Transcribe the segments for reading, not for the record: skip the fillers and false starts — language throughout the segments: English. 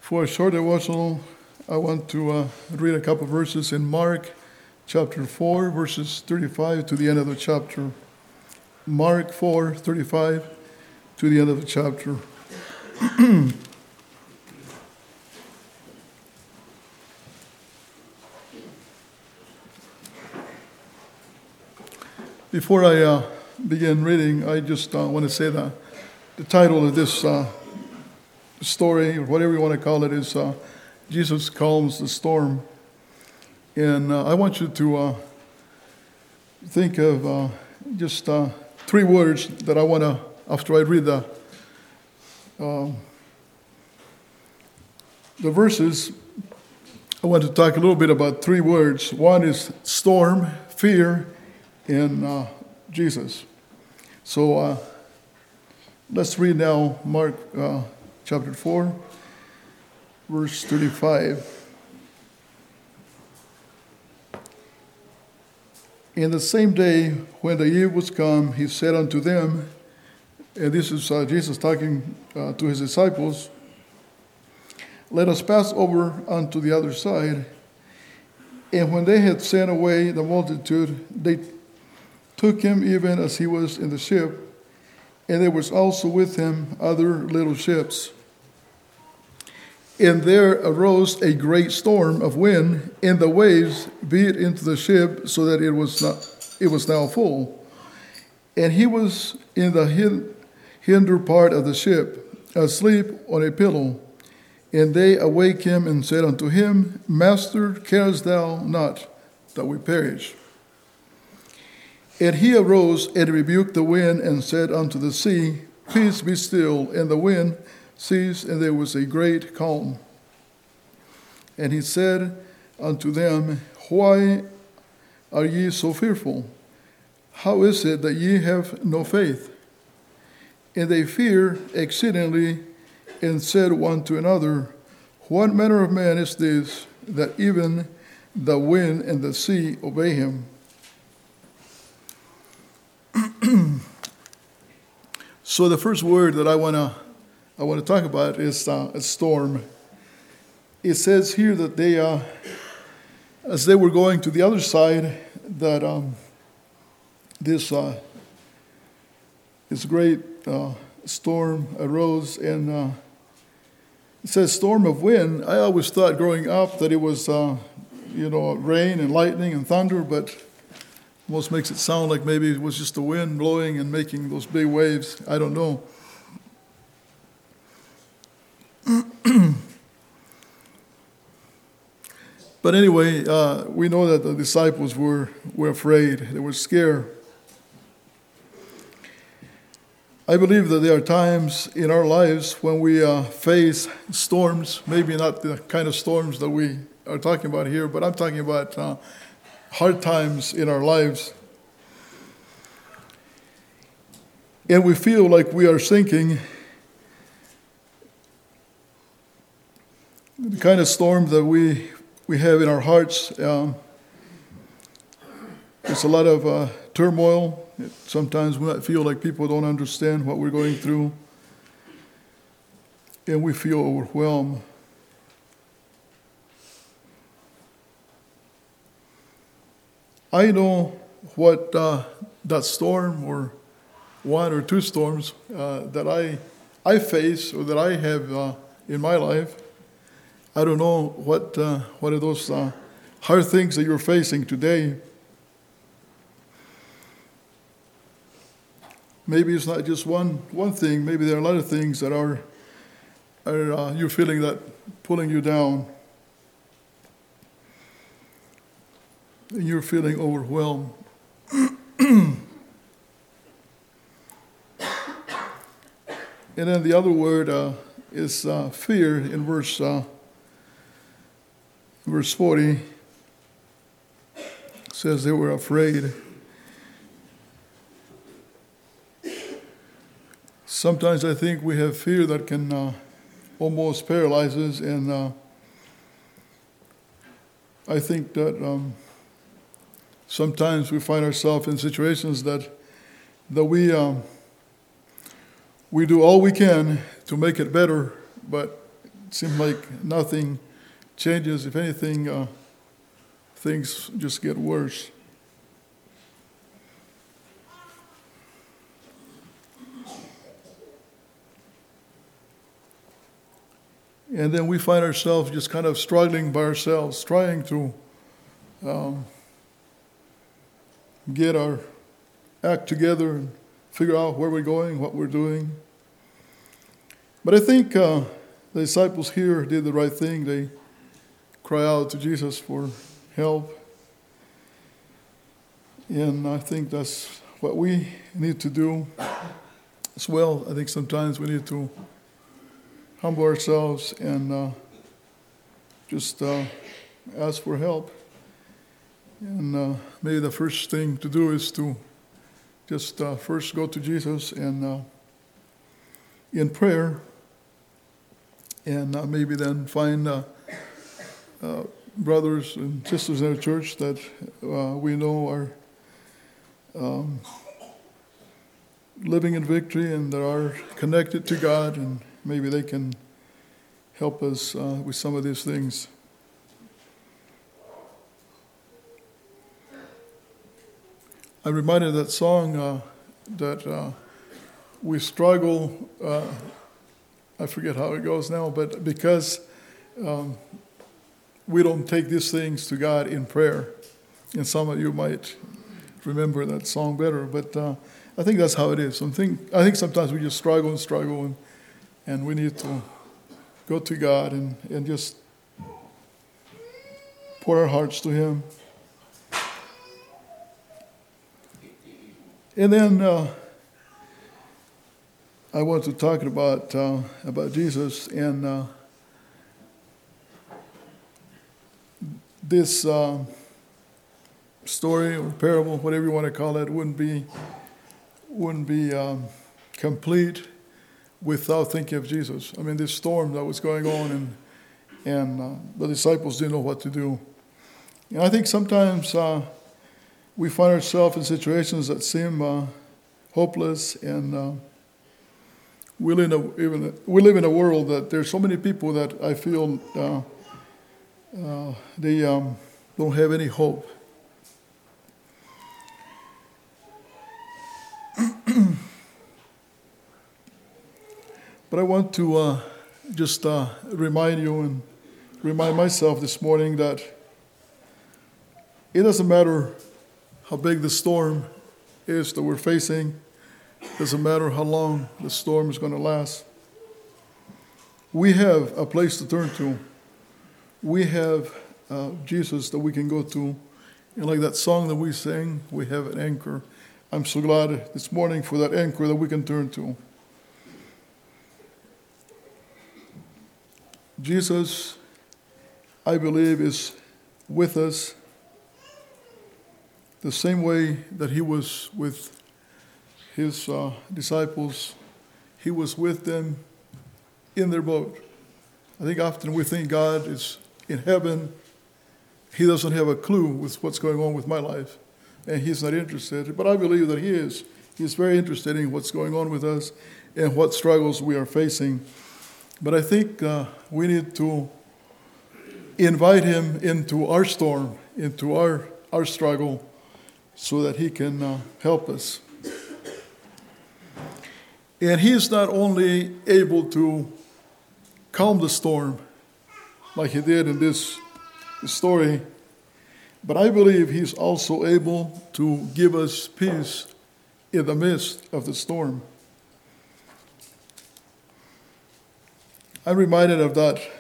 For a short devotional, I want to read a couple verses in Mark chapter 4, verses 35 to the end of the chapter. Mark 4, 35 to the end of the chapter. Before I begin reading, I just want to say that the title of this story, or whatever you want to call it, is Jesus Calms the Storm. And I want you to think of just three words that I want to, after I read the verses, I want to talk a little bit about three words. One is storm, fear, and Jesus. So let's read now Mark chapter 4, verse 35. In the same day, when the eve was come, he said unto them, and this is Jesus talking to his disciples, let us pass over unto the other side. And when they had sent away the multitude, they took him even as he was in the ship, and there was also with him other little ships. And there arose a great storm of wind, and the waves beat into the ship, so that it was now full. And he was in the hinder part of the ship, asleep on a pillow. And they awake him and said unto him, Master, carest thou not that we perish? And he arose and rebuked the wind and said unto the sea, Peace, be still. And the wind ceased, and there was a great calm. And he said unto them, Why are ye so fearful? How is it that ye have no faith? And they feared exceedingly, and said one to another, What manner of man is this, that even the wind and the sea obey him? So the first word that I want to talk about is a storm. It says here that they, as they were going to the other side, that this great storm arose, and it says storm of wind. I always thought growing up that it was rain and lightning and thunder, but almost makes it sound like maybe it was just the wind blowing and making those big waves. I don't know. But anyway, we know that the disciples were afraid. They were scared. I believe that there are times in our lives when we face storms, maybe not the kind of storms that we are talking about here, but I'm talking about hard times in our lives. And we feel like we are sinking. The kind of storm that we have in our hearts, there's a lot of turmoil. Sometimes we might feel like people don't understand what we're going through, and we feel overwhelmed. I know what that storm, or one or two storms that I face or that I have in my life. I don't know what are those hard things that you're facing today. Maybe it's not just one thing. Maybe there are a lot of things that are you're feeling that pulling you down. You're feeling overwhelmed. And then the other word is fear in verse 40. It says they were afraid. Sometimes I think we have fear that can almost paralyze us, and I think that sometimes we find ourselves in situations that we do all we can to make it better, but seems like nothing changes. If anything, things just get worse. And then we find ourselves just kind of struggling by ourselves, trying to get our act together and figure out where we're going, what we're doing. But I think the disciples here did the right thing. They cry out to Jesus for help. And I think that's what we need to do as well. I think sometimes we need to humble ourselves and just ask for help. And maybe the first thing to do is to just first go to Jesus and in prayer, and maybe then find brothers and sisters in our church that we know are living in victory and that are connected to God, and maybe they can help us with some of these things. I'm reminded of that song that we struggle, I forget how it goes now, but because we don't take these things to God in prayer. And some of you might remember that song better, but I think that's how it is. I think sometimes we just struggle, and we need to go to God and just pour our hearts to Him. And then I want to talk about Jesus and this story or parable, whatever you want to call it, wouldn't be complete without thinking of Jesus. I mean, this storm that was going on, and the disciples didn't know what to do. And I think sometimes we find ourselves in situations that seem hopeless, and we live in a world that there's so many people that I feel they don't have any hope. But I want to just remind you and remind myself this morning that it doesn't matter how big the storm is that we're facing. It doesn't matter how long the storm is going to last. We have a place to turn to. We have Jesus that we can go to. And like that song that we sang, we have an anchor. I'm so glad this morning for that anchor that we can turn to. Jesus, I believe, is with us the same way that He was with His disciples. He was with them in their boat. I think often we think God is in heaven. He doesn't have a clue with what's going on with my life, and He's not interested. But I believe that He is. He's very interested in what's going on with us and what struggles we are facing. But I think we need to invite Him into our storm, into our struggle, so that He can help us. And He is not only able to calm the storm, like He did in this story, but I believe He's also able to give us peace in the midst of the storm. I'm reminded of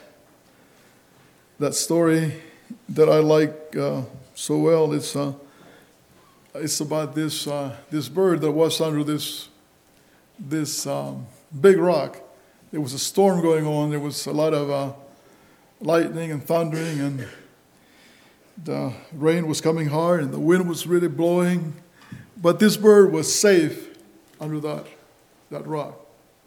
that story that I like so well. It's about this bird that was under this big rock. There was a storm going on. There was a lot of lightning and thundering, and the rain was coming hard, and the wind was really blowing. But this bird was safe under that rock.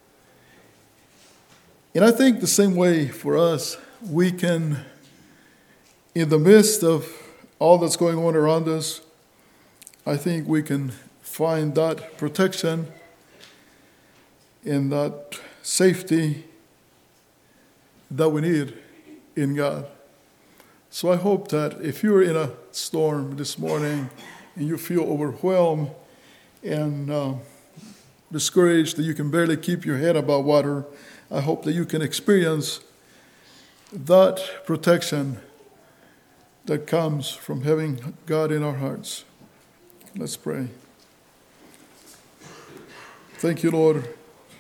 And I think the same way for us, we can, in the midst of all that's going on around us, I think we can find that protection and that safety that we need in God. So I hope that if you're in a storm this morning and you feel overwhelmed and discouraged that you can barely keep your head above water, I hope that you can experience that protection that comes from having God in our hearts. Let's pray. Thank you, Lord,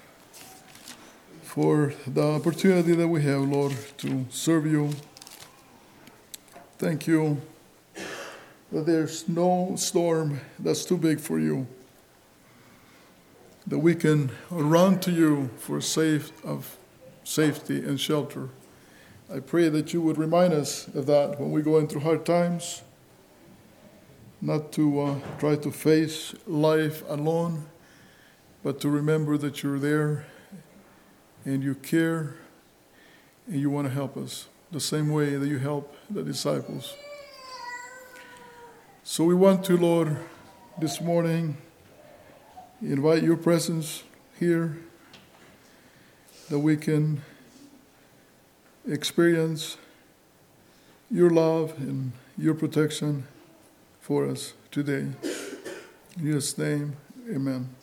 for the opportunity that we have, Lord, to serve you. Thank you that there's no storm that's too big for you, that we can run to you for safety and shelter. I pray that you would remind us of that when we're going through hard times, not to try to face life alone, but to remember that you're there and you care and you want to help us the same way that you help the disciples. So we want to, Lord, this morning invite your presence here, that we can experience your love and your protection for us today. In Jesus' name, amen.